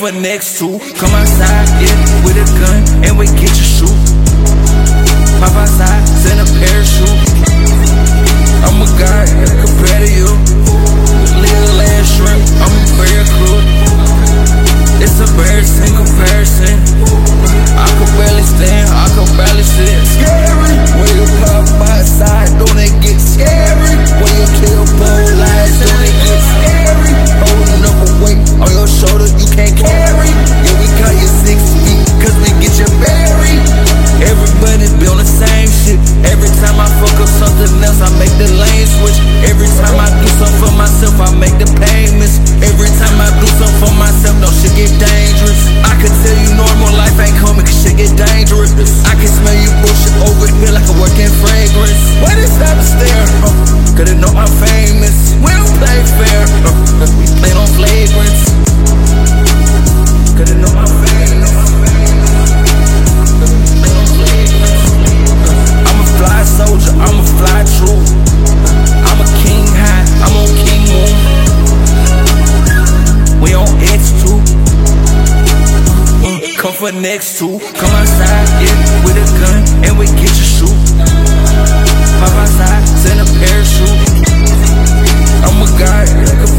for next to. Come outside, yeah, with a gun, and we get you shoot. Pop outside, send a parachute. I'm a god compared to you. Little ass shrimp, I'm a prayer crew. It's embarrassing comparison. I could barely stand, I could barely sit. Scary. When you pop outside, don't it get scary? When you kill both lies, don't it get scary? Holding up a weight on your shoulder you can't carry. Yeah, we got you 6 feet, cause we get you buried. Everybody be on the same shit. Every time I fuck up something else, I make the lane switch. Every time I do something for myself, I make the payments. Every time I do something for myself, no shit get dangerous. I can tell you normal life ain't coming, cause shit get dangerous. I can smell you bullshit over here like a working fragrance. Why they stop and stare? Cause they know I'm famous. We don't play fair, we play on flagrants. Cause they know I'm famous. I'm a fly soldier, I'm a fly true. I'm a king high, I'm on king moon. We on X2. Come for next to. Come outside, yeah, with a gun, and we get you shoot. Pop outside, send a parachute. I'm a god